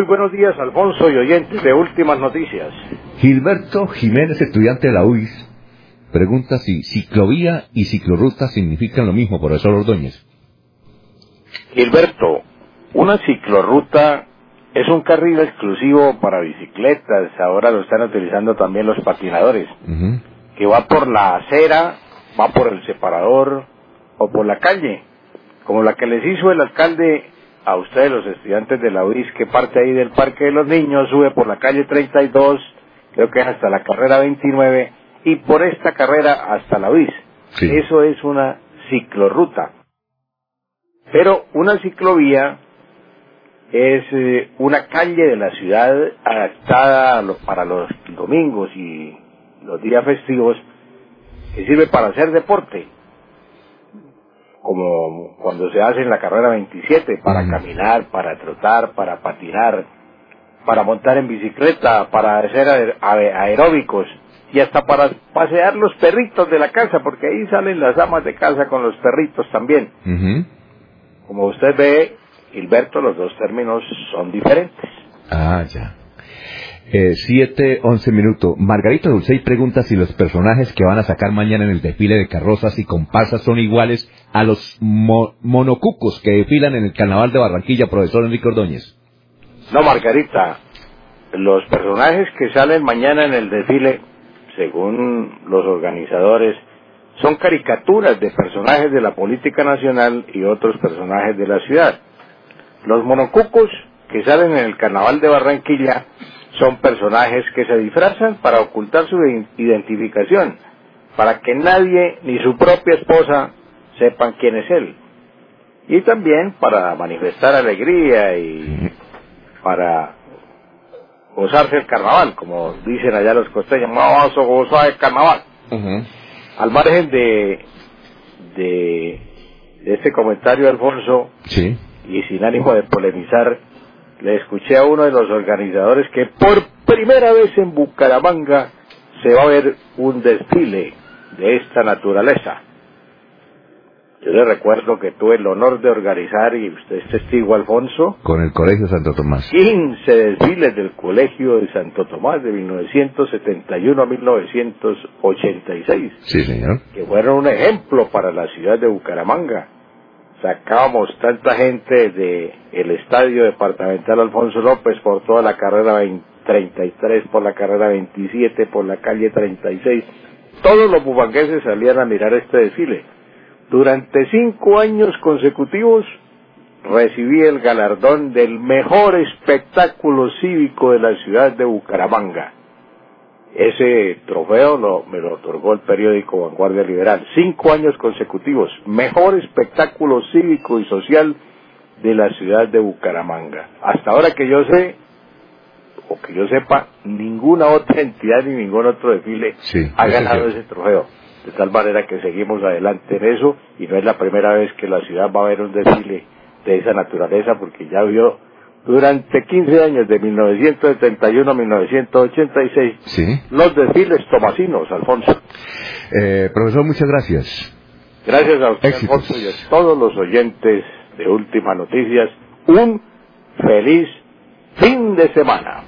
Muy buenos días, Alfonso y oyentes de Últimas Noticias. Gilberto Jiménez, estudiante de la UIS, pregunta si ciclovía y ciclorruta significan lo mismo, profesor Ordóñez. Gilberto, una ciclorruta es un carril exclusivo para bicicletas, ahora lo están utilizando también los patinadores, que va por la acera, va por el separador o por la calle, como la que les hizo el alcalde a ustedes, los estudiantes de la UIS, que parte ahí del Parque de los Niños, sube por la calle 32, creo que es hasta la carrera 29, y por esta carrera hasta la UIS. Sí. Eso es una ciclorruta. Pero una ciclovía es una calle de la ciudad adaptada para los domingos y los días festivos, que sirve para hacer deporte, como cuando se hace en la carrera 27, para caminar, para trotar, para patinar, para montar en bicicleta, para hacer aeróbicos y hasta para pasear los perritos de la casa, porque ahí salen las amas de casa con los perritos también. Como usted ve, Gilberto, los dos términos son diferentes. Ah, ya. 7:11 minutos. Margarita Dulcey pregunta si los personajes que van a sacar mañana en el desfile de carrozas y comparsas son iguales a los monocucos que desfilan en el Carnaval de Barranquilla, profesor Enrique Ordóñez. No, Margarita, los personajes que salen mañana en el desfile, según los organizadores, son caricaturas de personajes de la política nacional y otros personajes de la ciudad. Los monocucos que salen en el Carnaval de Barranquilla son personajes que se disfrazan para ocultar su identificación, para que nadie, ni su propia esposa, sepan quién es él. Y también para manifestar alegría y para gozarse el carnaval, como dicen allá los costeños, vamos a gozar el carnaval. Al margen de este comentario, Alfonso, sí, y sin ánimo de polemizar, le escuché a uno de los organizadores que por primera vez en Bucaramanga se va a ver un desfile de esta naturaleza. Yo le recuerdo que tuve el honor de organizar, y usted es testigo, Alfonso, con el Colegio Santo Tomás, 15 desfiles del Colegio de Santo Tomás de 1971 a 1986. Sí, señor. Que fueron un ejemplo para la ciudad de Bucaramanga. Sacábamos tanta gente de el estadio departamental Alfonso López por toda la carrera 33, por la carrera 27, por la calle 36. Todos los bumangueses salían a mirar este desfile. Durante 5 años consecutivos recibí el galardón del mejor espectáculo cívico de la ciudad de Bucaramanga. Ese trofeo me lo otorgó el periódico Vanguardia Liberal. 5 años consecutivos, mejor espectáculo cívico y social de la ciudad de Bucaramanga. Hasta ahora que yo sé, o que yo sepa, ninguna otra entidad ni ningún otro desfile ha ganado ese trofeo. De tal manera que seguimos adelante en eso, y no es la primera vez que la ciudad va a ver un desfile de esa naturaleza, porque ya vio durante 15 años, de 1971 a 1986, los desfiles tomasinos, Alfonso. Profesor, muchas gracias. Gracias a usted, Alfonso, y a todos los oyentes de Últimas Noticias. Un feliz fin de semana.